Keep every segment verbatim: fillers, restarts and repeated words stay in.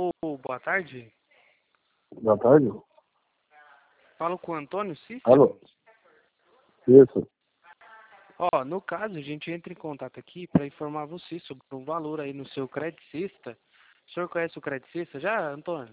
Alô, boa tarde. Boa tarde. Falo com o Antônio Cícero. Alô? Isso. Ó, no caso, a gente entra em contato aqui para informar você sobre o valor aí no seu Credicista. O senhor conhece o Credicista já, Antônio?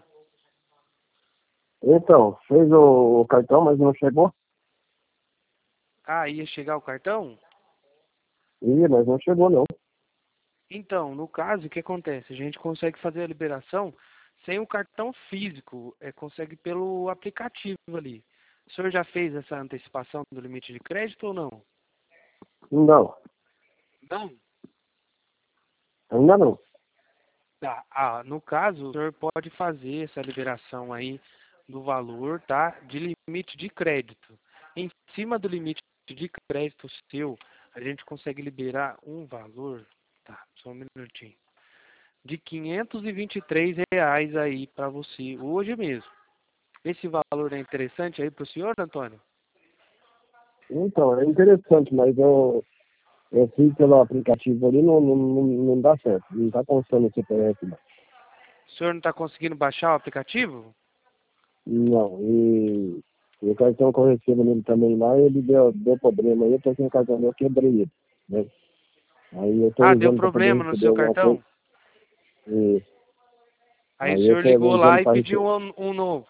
Então, fez o, o cartão, mas não chegou? Ah, ia chegar o cartão? Ih, mas não chegou não. Então, no caso, o que acontece? A gente consegue fazer a liberação sem o cartão físico, é, consegue pelo aplicativo ali. O senhor já fez essa antecipação do limite de crédito ou não? Não, Não. ainda não. Tá. Ah, no caso, o senhor pode fazer essa liberação aí do valor, tá? De limite de crédito. Em cima do limite de crédito seu, a gente consegue liberar um valor, tá? Só um minutinho. De quinhentos e vinte e três reais aí para você, hoje mesmo. Esse valor é interessante aí para o senhor, Antônio? Então, é interessante, mas eu, eu fiz pelo aplicativo ali, não, não, não, não dá certo. Não tá constando o C P F, não. O senhor não está conseguindo baixar o aplicativo? Não, e, e o cartão que eu recebo nele também lá, ele deu, deu problema aí, eu tô com o cartão, eu quebrei ele, né? Aí eu tô Ah, deu usando para poder problema no receber seu alguma coisa. cartão? E Aí o aí eu senhor tô ligou lá usando e para pediu receber. um, um novo.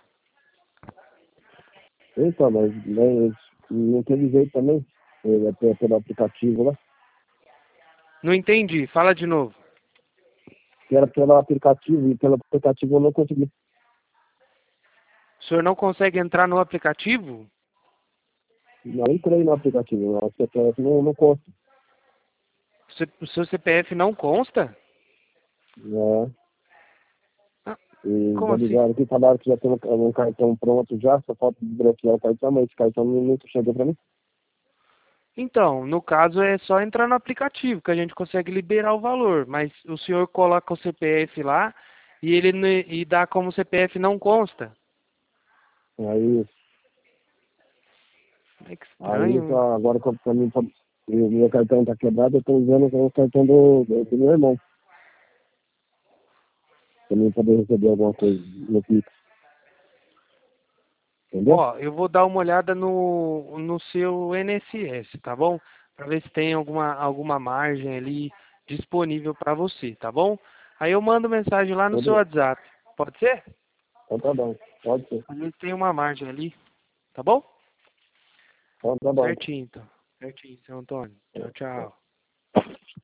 Então, mas né, não teve jeito também, eh, pe- pelo aplicativo lá, Não entendi, fala de novo. que era pelo aplicativo, e pelo aplicativo eu não consegui. O senhor não consegue entrar no aplicativo? Não entrei no aplicativo, o C P F não, não consta. Você- O seu C P F não consta? Né? Ah, E como já assim? ligaram aqui, falaram que já tem um, um cartão pronto já, só falta desbloquear o cartão, mas esse cartão não- nunca chegou para mim. Então, no caso é só entrar no aplicativo que a gente consegue liberar o valor, mas o senhor coloca o C P F lá e ele ne- e dá como C P F não consta. Aí, É que aí estranho, hein? tá, agora para mim, pra- e o meu cartão está quebrado, eu estou usando o cartão do, do, do meu irmão, para mim poder receber alguma coisa no Pix, entendeu? Ó, eu vou dar uma olhada no, no seu I N S S, tá bom? Para ver se tem alguma, alguma margem ali disponível para você, tá bom? Aí eu mando mensagem lá no seu Tudo, WhatsApp. Pode ser? então tá bom, pode ser. A gente tem uma margem ali, tá bom? Então tá bom. Certinho, então. Certinho, seu Antônio. Tchau, tchau.